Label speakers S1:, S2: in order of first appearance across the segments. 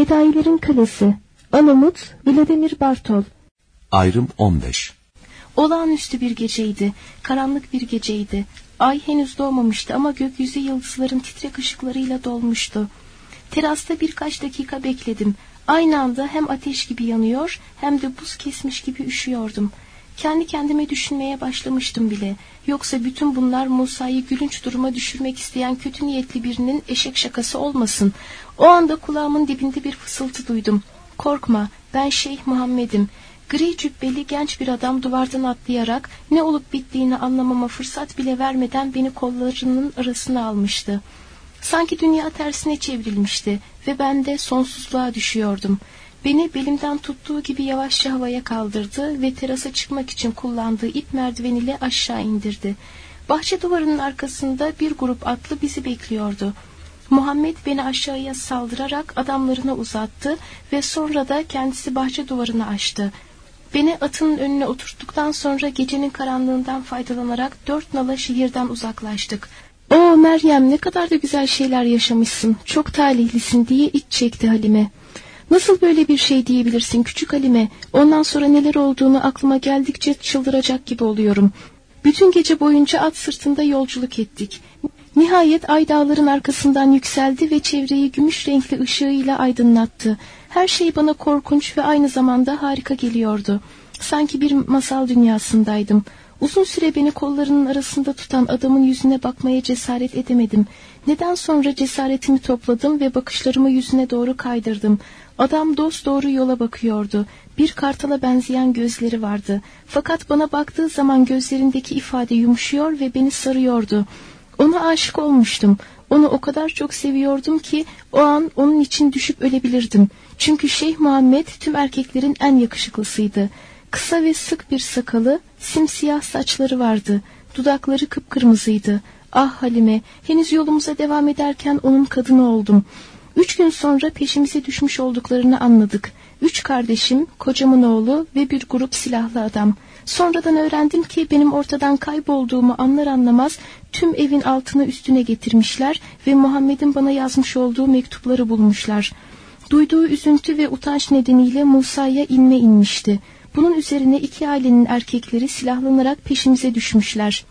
S1: Fedailerin Kalesi. Alamut, Vladimir Bartol.
S2: Ayrım 15.
S3: Olağanüstü bir geceydi. Karanlık bir geceydi. Ay henüz doğmamıştı ama gökyüzü yıldızların titrek ışıklarıyla dolmuştu. Terasta birkaç dakika bekledim. Aynı anda hem ateş gibi yanıyor hem de buz kesmiş gibi üşüyordum. Kendi kendime düşünmeye başlamıştım bile. Yoksa bütün bunlar Musa'yı gülünç duruma düşürmek isteyen kötü niyetli birinin eşek şakası olmasın. O anda kulağımın dibinde bir fısıltı duydum. Korkma, ben Şeyh Muhammed'im. Gri cübbeli genç bir adam duvardan atlayarak ne olup bittiğini anlamama fırsat bile vermeden beni kollarının arasına almıştı. Sanki dünya tersine çevrilmişti ve ben de sonsuzluğa düşüyordum. Beni belimden tuttuğu gibi yavaşça havaya kaldırdı ve terasa çıkmak için kullandığı ip merdiveniyle aşağı indirdi. Bahçe duvarının arkasında bir grup atlı bizi bekliyordu. Muhammed beni aşağıya saldırarak adamlarına uzattı ve sonra da kendisi bahçe duvarını aştı. Beni atının önüne oturttuktan sonra gecenin karanlığından faydalanarak 4 nala şehirden uzaklaştık. "Oo Meryem, ne kadar da güzel şeyler yaşamışsın, çok talihlisin" diye iç çekti Halime. "Nasıl böyle bir şey diyebilirsin küçük Halime? Ondan sonra neler olduğunu aklıma geldikçe çıldıracak gibi oluyorum. Bütün gece boyunca at sırtında yolculuk ettik. Nihayet ay dağların arkasından yükseldi ve çevreyi gümüş renkli ışığıyla aydınlattı. Her şey bana korkunç ve aynı zamanda harika geliyordu. Sanki bir masal dünyasındaydım. Uzun süre beni kollarının arasında tutan adamın yüzüne bakmaya cesaret edemedim. Neden sonra cesaretimi topladım ve bakışlarımı yüzüne doğru kaydırdım. Adam dosdoğru yola bakıyordu. Bir kartala benzeyen gözleri vardı. Fakat bana baktığı zaman gözlerindeki ifade yumuşuyor ve beni sarıyordu. Ona aşık olmuştum. Onu o kadar çok seviyordum ki o an onun için düşüp ölebilirdim. Çünkü Şeyh Muhammed tüm erkeklerin en yakışıklısıydı. Kısa ve sık bir sakalı, simsiyah saçları vardı. Dudakları kıpkırmızıydı. Ah Halime, henüz yolumuza devam ederken onun kadını oldum. 3 gün sonra peşimize düşmüş olduklarını anladık. 3 kardeşim, kocamın oğlu ve bir grup silahlı adam. Sonradan öğrendim ki benim ortadan kaybolduğumu anlar anlamaz tüm evin altını üstüne getirmişler ve Muhammed'in bana yazmış olduğu mektupları bulmuşlar. Duyduğu üzüntü ve utanç nedeniyle Musa'ya inme inmişti. Bunun üzerine 2 ailenin erkekleri silahlanarak peşimize düşmüşler.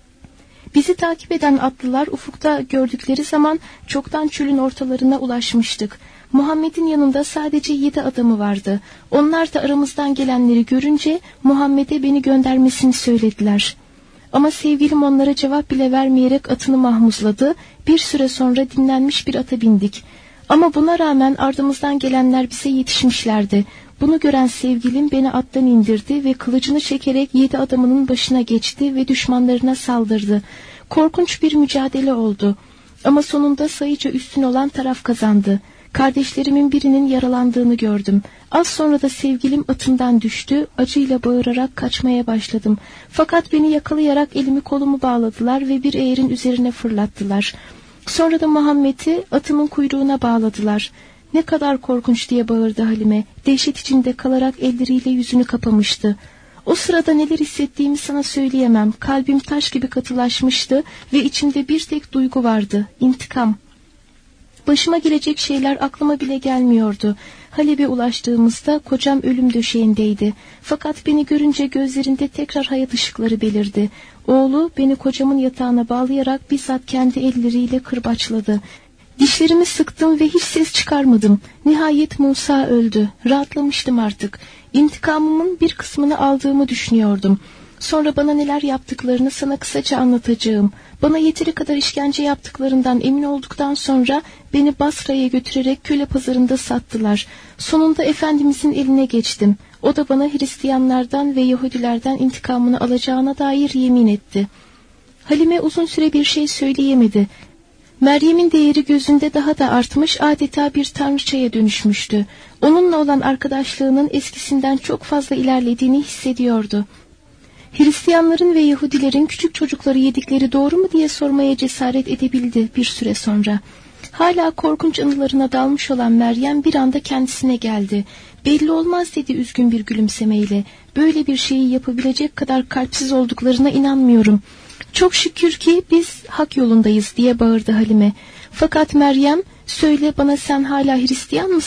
S3: Bizi takip eden atlılar ufukta gördükleri zaman çoktan çölün ortalarına ulaşmıştık. Muhammed'in yanında sadece 7 adamı vardı. Onlar da aramızdan gelenleri görünce Muhammed'e beni göndermesini söylediler. Ama sevgilim onlara cevap bile vermeyerek atını mahmuzladı. Bir süre sonra dinlenmiş bir ata bindik. Ama buna rağmen ardımızdan gelenler bize yetişmişlerdi. Bunu gören sevgilim beni attan indirdi ve kılıcını çekerek 7 adamının başına geçti ve düşmanlarına saldırdı. Korkunç bir mücadele oldu. Ama sonunda sayıca üstün olan taraf kazandı. Kardeşlerimin birinin yaralandığını gördüm. Az sonra da sevgilim atından düştü, acıyla bağırarak kaçmaya başladım. Fakat beni yakalayarak elimi kolumu bağladılar ve bir eğerin üzerine fırlattılar. Sonra da Muhammed'i atımın kuyruğuna bağladılar. "Ne kadar korkunç" diye bağırdı Halime. Dehşet içinde kalarak elleriyle yüzünü kapamıştı. O sırada neler hissettiğimi sana söyleyemem. Kalbim taş gibi katılaşmıştı ve içimde bir tek duygu vardı: İntikam. Başıma gelecek şeyler aklıma bile gelmiyordu. Halep'e ulaştığımızda kocam ölüm döşeğindeydi. Fakat beni görünce gözlerinde tekrar hayat ışıkları belirdi. Oğlu beni kocamın yatağına bağlayarak bizzat kendi elleriyle kırbaçladı. Dişlerimi sıktım ve hiç ses çıkarmadım. Nihayet Musa öldü. Rahatlamıştım artık. İntikamımın bir kısmını aldığımı düşünüyordum. Sonra bana neler yaptıklarını sana kısaca anlatacağım. Bana yeteri kadar işkence yaptıklarından emin olduktan sonra beni Basra'ya götürerek köle pazarında sattılar. Sonunda Efendimizin eline geçtim. O da bana Hristiyanlardan ve Yahudilerden intikamını alacağına dair yemin etti. Halime uzun süre bir şey söyleyemedi. Meryem'in değeri gözünde daha da artmış, adeta bir tanrıçaya dönüşmüştü. Onunla olan arkadaşlığının eskisinden çok fazla ilerlediğini hissediyordu. Hristiyanların ve Yahudilerin küçük çocukları yedikleri doğru mu diye sormaya cesaret edebildi bir süre sonra. Hala korkunç anılarına dalmış olan Meryem bir anda kendisine geldi. "Belli olmaz" dedi üzgün bir gülümsemeyle. "Böyle bir şeyi yapabilecek kadar kalpsiz olduklarına inanmıyorum. Çok şükür ki biz hak yolundayız" diye bağırdı Halime. Fakat Meryem, "Söyle bana, sen hala Hristiyan mısın?"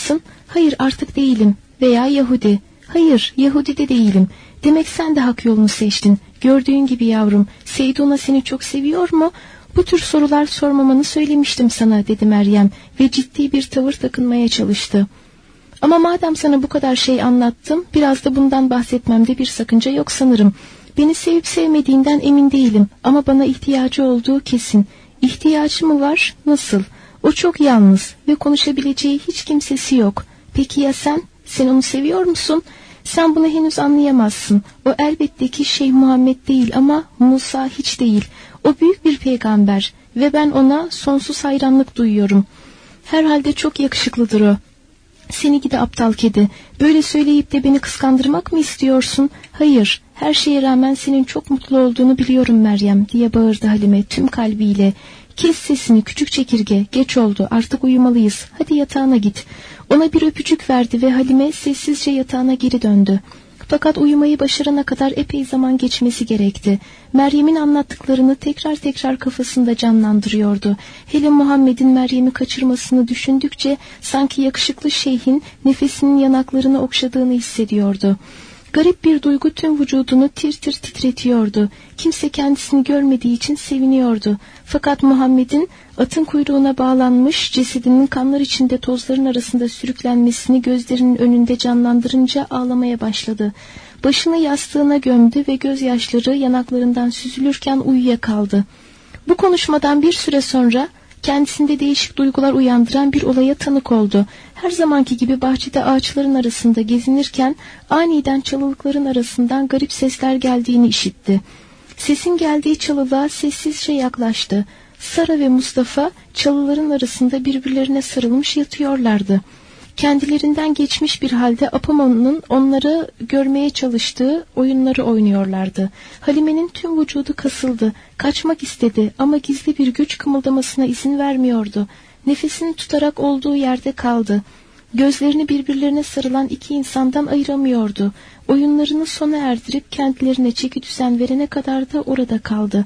S3: Hayır, artık değilim. Veya Yahudi. Hayır, Yahudi de değilim. Demek sen de hak yolunu seçtin. Gördüğün gibi yavrum, Seyduna seni çok seviyor mu? Bu tür sorular sormamanı söylemiştim sana, dedi Meryem ve ciddi bir tavır takınmaya çalıştı. Ama madem sana bu kadar şey anlattım, biraz da bundan bahsetmemde bir sakınca yok sanırım. Beni sevip sevmediğinden emin değilim ama bana ihtiyacı olduğu kesin. İhtiyacı mı var? Nasıl? O çok yalnız ve konuşabileceği hiç kimsesi yok. Peki ya sen? Sen onu seviyor musun? Sen bunu henüz anlayamazsın. O elbette ki Şeyh Muhammed değil ama Musa hiç değil. O büyük bir peygamber ve ben ona sonsuz hayranlık duyuyorum. Herhalde çok yakışıklıdır o. Seni gidi aptal kedi. Böyle söyleyip de beni kıskandırmak mı istiyorsun? Hayır, her şeye rağmen senin çok mutlu olduğunu biliyorum Meryem, diye bağırdı Halime tüm kalbiyle. Kes sesini küçük çekirge, geç oldu, artık uyumalıyız, hadi yatağına git. Ona bir öpücük verdi ve Halime sessizce yatağına geri döndü. Fakat uyumayı başarana kadar epey zaman geçmesi gerekti. Meryem'in anlattıklarını tekrar tekrar kafasında canlandırıyordu. Hele Muhammed'in Meryem'i kaçırmasını düşündükçe sanki yakışıklı şeyhin nefesinin yanaklarını okşadığını hissediyordu. Garip bir duygu tüm vücudunu tir tir titretiyordu. Kimse kendisini görmediği için seviniyordu. Fakat Muhammed'in atın kuyruğuna bağlanmış cesedinin kanlar içinde tozların arasında sürüklenmesini gözlerinin önünde canlandırınca ağlamaya başladı. Başını yastığına gömdü ve gözyaşları yanaklarından süzülürken uyuyakaldı. Bu konuşmadan bir süre sonra kendisinde değişik duygular uyandıran bir olaya tanık oldu. Her zamanki gibi bahçede ağaçların arasında gezinirken aniden çalılıkların arasından garip sesler geldiğini işitti. Sesin geldiği çalılığa sessizce yaklaştı. Sara ve Mustafa çalıların arasında birbirlerine sarılmış yatıyorlardı. Kendilerinden geçmiş bir halde Apamon'un onları görmeye çalıştığı oyunları oynuyorlardı. Halime'nin tüm vücudu kasıldı. Kaçmak istedi ama gizli bir güç kımıldamasına izin vermiyordu. Nefesini tutarak olduğu yerde kaldı. Gözlerini birbirlerine sarılan iki insandan ayıramıyordu. Oyunlarını sona erdirip kendilerine çekidüzen verene kadar da orada kaldı.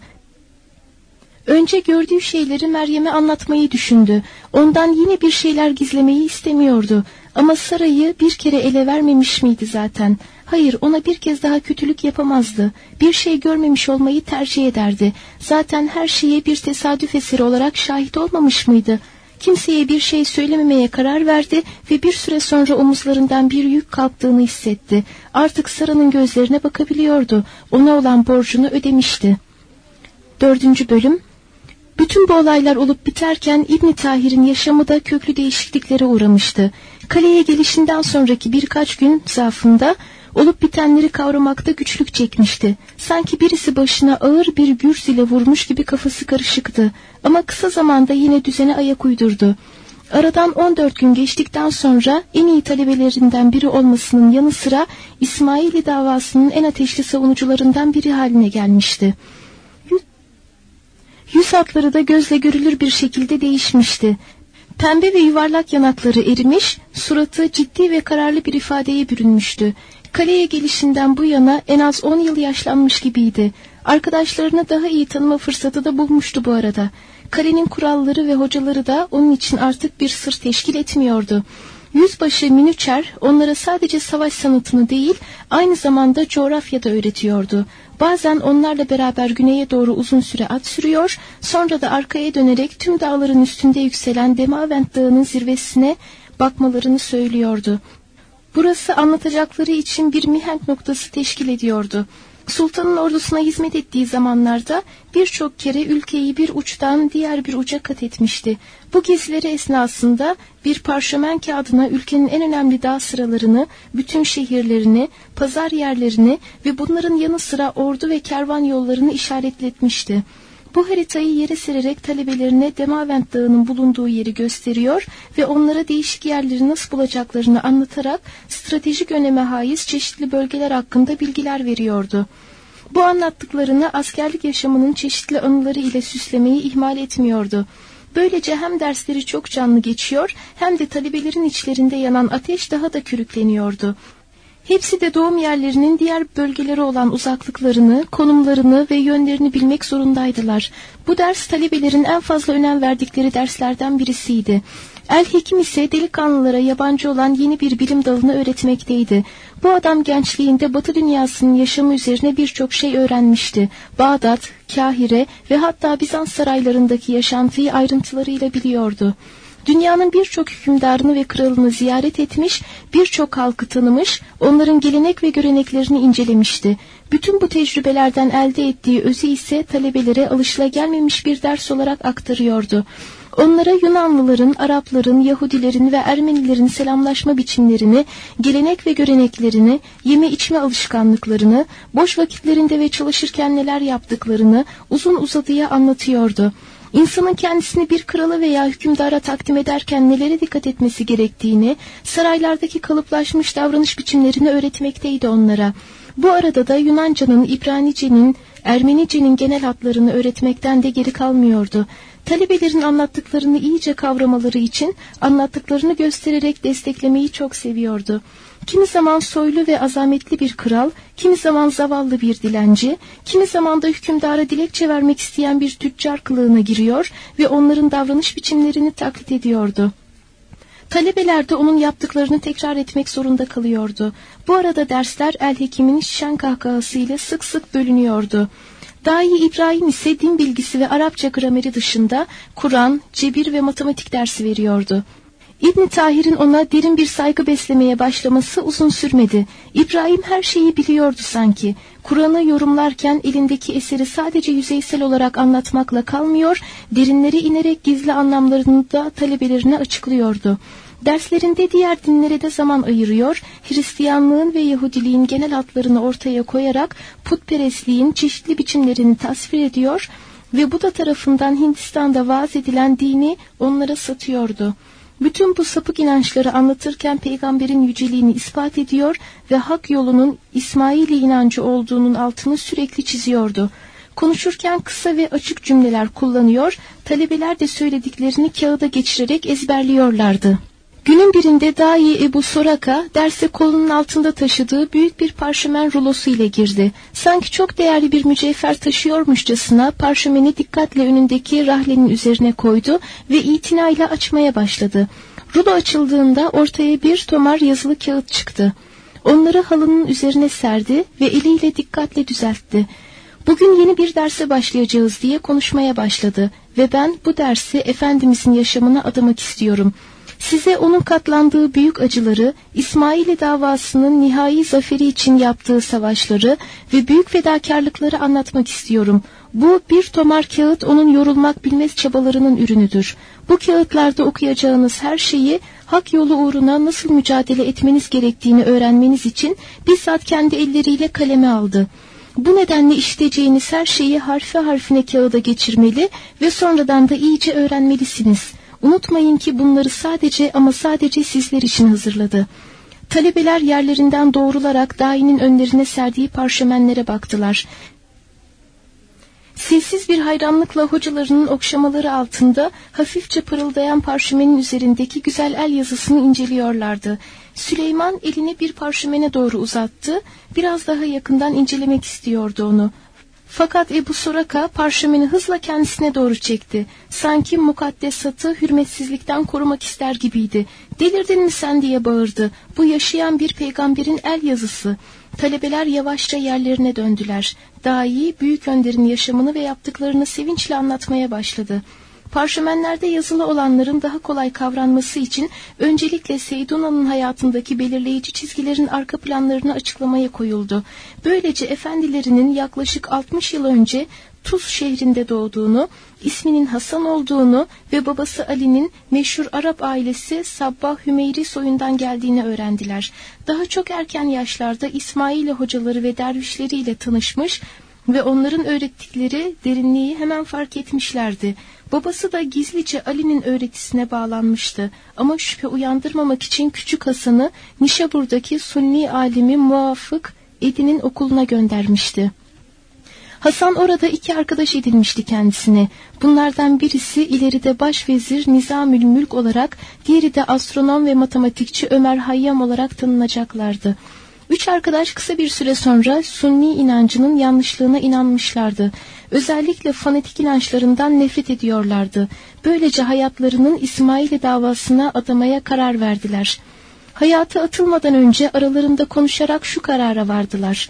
S3: Önce gördüğü şeyleri Meryem'e anlatmayı düşündü. Ondan yine bir şeyler gizlemeyi istemiyordu. Ama Sara'yı bir kere ele vermemiş miydi zaten? Hayır, ona bir kez daha kötülük yapamazdı. Bir şey görmemiş olmayı tercih ederdi. Zaten her şeye bir tesadüf eseri olarak şahit olmamış mıydı? Kimseye bir şey söylememeye karar verdi ve bir süre sonra omuzlarından bir yük kalktığını hissetti. Artık Sara'nın gözlerine bakabiliyordu. Ona olan borcunu ödemişti. 4. bölüm. Bütün bu olaylar olup biterken İbn Tahir'in yaşamı da köklü değişikliklere uğramıştı. Kaleye gelişinden sonraki birkaç gün zarfında olup bitenleri kavramakta güçlük çekmişti. Sanki birisi başına ağır bir gürs ile vurmuş gibi kafası karışıktı. Ama kısa zamanda yine düzene ayak uydurdu. Aradan 14 gün geçtikten sonra en iyi talebelerinden biri olmasının yanı sıra İsmaili davasının en ateşli savunucularından biri haline gelmişti. Yüz hatları da gözle görülür bir şekilde değişmişti. Pembe ve yuvarlak yanakları erimiş, suratı ciddi ve kararlı bir ifadeye bürünmüştü. Kaleye gelişinden bu yana en az 10 yıl yaşlanmış gibiydi. Arkadaşlarını daha iyi tanıma fırsatı da bulmuştu bu arada. Kalenin kuralları ve hocaları da onun için artık bir sır teşkil etmiyordu. Yüzbaşı Minüçer onlara sadece savaş sanatını değil, aynı zamanda coğrafya da öğretiyordu. Bazen onlarla beraber güneye doğru uzun süre at sürüyor, sonra da arkaya dönerek tüm dağların üstünde yükselen Demavent Dağı'nın zirvesine bakmalarını söylüyordu. Burası anlatacakları için bir mihenk noktası teşkil ediyordu. Sultanın ordusuna hizmet ettiği zamanlarda birçok kere ülkeyi bir uçtan diğer bir uca kat etmişti. Bu gezileri esnasında bir parşömen kağıdına ülkenin en önemli dağ sıralarını, bütün şehirlerini, pazar yerlerini ve bunların yanı sıra ordu ve kervan yollarını işaretletmişti. Bu haritayı yere sererek talebelerine Demavent Dağı'nın bulunduğu yeri gösteriyor ve onlara değişik yerleri nasıl bulacaklarını anlatarak stratejik öneme haiz çeşitli bölgeler hakkında bilgiler veriyordu. Bu anlattıklarını askerlik yaşamının çeşitli anıları ile süslemeyi ihmal etmiyordu. Böylece hem dersleri çok canlı geçiyor hem de talebelerin içlerinde yanan ateş daha da körükleniyordu. Hepsi de doğum yerlerinin diğer bölgelere olan uzaklıklarını, konumlarını ve yönlerini bilmek zorundaydılar. Bu ders talebelerin en fazla önem verdikleri derslerden birisiydi. El-Hekim ise delikanlılara yabancı olan yeni bir bilim dalını öğretmekteydi. Bu adam gençliğinde Batı dünyasının yaşamı üzerine birçok şey öğrenmişti. Bağdat, Kahire ve hatta Bizans saraylarındaki yaşantıyı ayrıntılarıyla biliyordu. Dünyanın birçok hükümdarını ve kralını ziyaret etmiş, birçok halkı tanımış, onların gelenek ve göreneklerini incelemişti. Bütün bu tecrübelerden elde ettiği özü ise talebelere alışılagelmemiş bir ders olarak aktarıyordu. Onlara Yunanlıların, Arapların, Yahudilerin ve Ermenilerin selamlaşma biçimlerini, gelenek ve göreneklerini, yeme içme alışkanlıklarını, boş vakitlerinde ve çalışırken neler yaptıklarını uzun uzadıya anlatıyordu. İnsanın kendisini bir krala veya hükümdara takdim ederken nelere dikkat etmesi gerektiğini, saraylardaki kalıplaşmış davranış biçimlerini öğretmekteydi onlara. Bu arada da Yunanca'nın, İbranice'nin, Ermenice'nin genel hatlarını öğretmekten de geri kalmıyordu. Talebelerin anlattıklarını iyice kavramaları için anlattıklarını göstererek desteklemeyi çok seviyordu. Kimi zaman soylu ve azametli bir kral, kimi zaman zavallı bir dilenci, kimi zaman da hükümdara dilekçe vermek isteyen bir tüccar kılığına giriyor ve onların davranış biçimlerini taklit ediyordu. Talebeler de onun yaptıklarını tekrar etmek zorunda kalıyordu. Bu arada dersler El-Hekim'in şen kahkahasıyla sık sık bölünüyordu. Dahi İbrahim ise din bilgisi ve Arapça grameri dışında Kur'an, cebir ve matematik dersi veriyordu. İbn Tahir'in ona derin bir saygı beslemeye başlaması uzun sürmedi. İbrahim her şeyi biliyordu sanki. Kur'an'ı yorumlarken elindeki eseri sadece yüzeysel olarak anlatmakla kalmıyor, derinlere inerek gizli anlamlarını da talebelerine açıklıyordu. Derslerinde diğer dinlere de zaman ayırıyor, Hristiyanlığın ve Yahudiliğin genel hatlarını ortaya koyarak putperestliğin çeşitli biçimlerini tasvir ediyor ve Buda tarafından Hindistan'da vaaz edilen dini onlara satıyordu. Bütün bu sapık inançları anlatırken peygamberin yüceliğini ispat ediyor ve hak yolunun İsmaili inancı olduğunun altını sürekli çiziyordu. Konuşurken kısa ve açık cümleler kullanıyor, talebeler de söylediklerini kağıda geçirerek ezberliyorlardı. Günün birinde dahi Ebu Soraka derse kolunun altında taşıdığı büyük bir parşömen rulosu ile girdi. Sanki çok değerli bir mücevher taşıyormuşçasına parşömeni dikkatle önündeki rahlenin üzerine koydu ve itinayla açmaya başladı. Rulo açıldığında ortaya bir tomar yazılı kağıt çıktı. Onları halının üzerine serdi ve eliyle dikkatle düzeltti. Bugün yeni bir derse başlayacağız diye konuşmaya başladı ve ben bu dersi Efendimizin yaşamına adamak istiyorum. Size onun katlandığı büyük acıları, İsmaili davasının nihai zaferi için yaptığı savaşları ve büyük fedakarlıkları anlatmak istiyorum. Bu bir tomar kağıt onun yorulmak bilmez çabalarının ürünüdür. Bu kağıtlarda okuyacağınız her şeyi hak yolu uğruna nasıl mücadele etmeniz gerektiğini öğrenmeniz için bizzat kendi elleriyle kaleme aldı. Bu nedenle işiteceğiniz her şeyi harfi harfine kağıda geçirmeli ve sonradan da iyice öğrenmelisiniz. Unutmayın ki bunları sadece ama sadece sizler için hazırladı. Talebeler yerlerinden doğrularak dâinin önlerine serdiği parşömenlere baktılar. Sessiz bir hayranlıkla hocalarının okşamaları altında hafifçe pırıldayan parşömenin üzerindeki güzel el yazısını inceliyorlardı. Süleyman elini bir parşömene doğru uzattı, biraz daha yakından incelemek istiyordu onu. Fakat Ebu Soraka parşömeni hızla kendisine doğru çekti. Sanki mukaddesatı hürmetsizlikten korumak ister gibiydi. "Delirdin mi sen?" diye bağırdı. "Bu yaşayan bir peygamberin el yazısı." Talebeler yavaşça yerlerine döndüler. Dahi büyük önderin yaşamını ve yaptıklarını sevinçle anlatmaya başladı. Parşömenlerde yazılı olanların daha kolay kavranması için öncelikle Seyduna'nın hayatındaki belirleyici çizgilerin arka planlarını açıklamaya koyuldu. Böylece efendilerinin yaklaşık 60 yıl önce Tuz şehrinde doğduğunu, isminin Hasan olduğunu ve babası Ali'nin meşhur Arap ailesi Sabbah Hümeyri soyundan geldiğini öğrendiler. Daha çok erken yaşlarda İsmail hocaları ve dervişleriyle tanışmış ve onların öğrettikleri derinliği hemen fark etmişlerdi. Babası da gizlice Ali'nin öğretisine bağlanmıştı ama şüphe uyandırmamak için küçük Hasan'ı Nişabur'daki Sunni alimi Muvafık Edi'nin okuluna göndermişti. Hasan orada 2 arkadaş edinmişti kendisine. Bunlardan birisi ileride başvezir Nizamül Mülk olarak, diğeri de astronom ve matematikçi Ömer Hayyam olarak tanınacaklardı. Üç arkadaş kısa bir süre sonra Sunni inancının yanlışlığına inanmışlardı. Özellikle fanatik inançlarından nefret ediyorlardı. Böylece hayatlarının İsmail davasına adamaya karar verdiler. Hayata atılmadan önce aralarında konuşarak şu karara vardılar.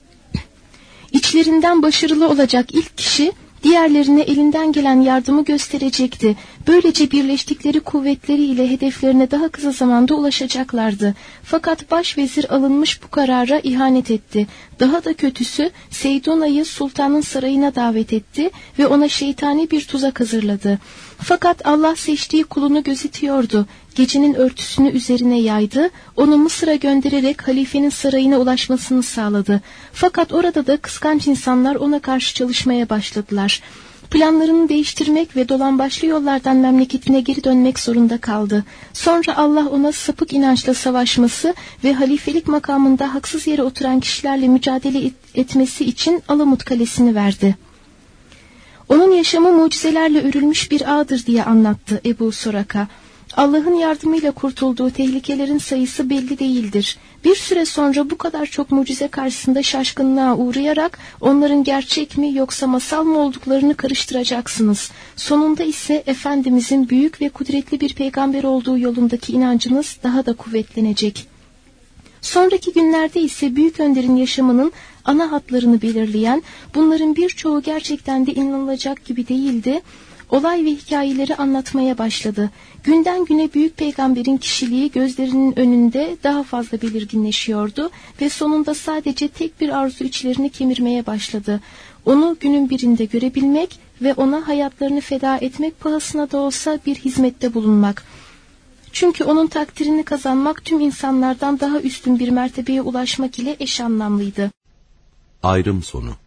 S3: İçlerinden başarılı olacak ilk kişi diğerlerine elinden gelen yardımı gösterecekti. Böylece birleştikleri kuvvetleriyle hedeflerine daha kısa zamanda ulaşacaklardı. Fakat başvezir alınmış bu karara ihanet etti. Daha da kötüsü Seydona'yı sultanın sarayına davet etti ve ona şeytani bir tuzak hazırladı. Fakat Allah seçtiği kulunu gözetiyordu. Gecenin örtüsünü üzerine yaydı, onu Mısır'a göndererek halifenin sarayına ulaşmasını sağladı. Fakat orada da kıskanç insanlar ona karşı çalışmaya başladılar. Planlarını değiştirmek ve dolambaçlı yollardan memleketine geri dönmek zorunda kaldı. Sonra Allah ona sapık inançla savaşması ve halifelik makamında haksız yere oturan kişilerle mücadele etmesi için Alamut Kalesi'ni verdi. Onun yaşamı mucizelerle örülmüş bir ağdır diye anlattı Ebu Soraka. Allah'ın yardımıyla kurtulduğu tehlikelerin sayısı belli değildir. Bir süre sonra bu kadar çok mucize karşısında şaşkınlığa uğrayarak onların gerçek mi yoksa masal mı olduklarını karıştıracaksınız. Sonunda ise Efendimizin büyük ve kudretli bir peygamber olduğu yolundaki inancınız daha da kuvvetlenecek. Sonraki günlerde ise Büyük Önder'in yaşamının ana hatlarını belirleyen, bunların birçoğu gerçekten de inanılacak gibi değildi, olay ve hikayeleri anlatmaya başladı. Günden güne Büyük Peygamber'in kişiliği gözlerinin önünde daha fazla belirginleşiyordu ve sonunda sadece tek bir arzu içlerini kemirmeye başladı. Onu günün birinde görebilmek ve ona hayatlarını feda etmek pahasına da olsa bir hizmette bulunmak. Çünkü onun takdirini kazanmak tüm insanlardan daha üstün bir mertebeye ulaşmak ile eş anlamlıydı.
S2: Ayrım sonu.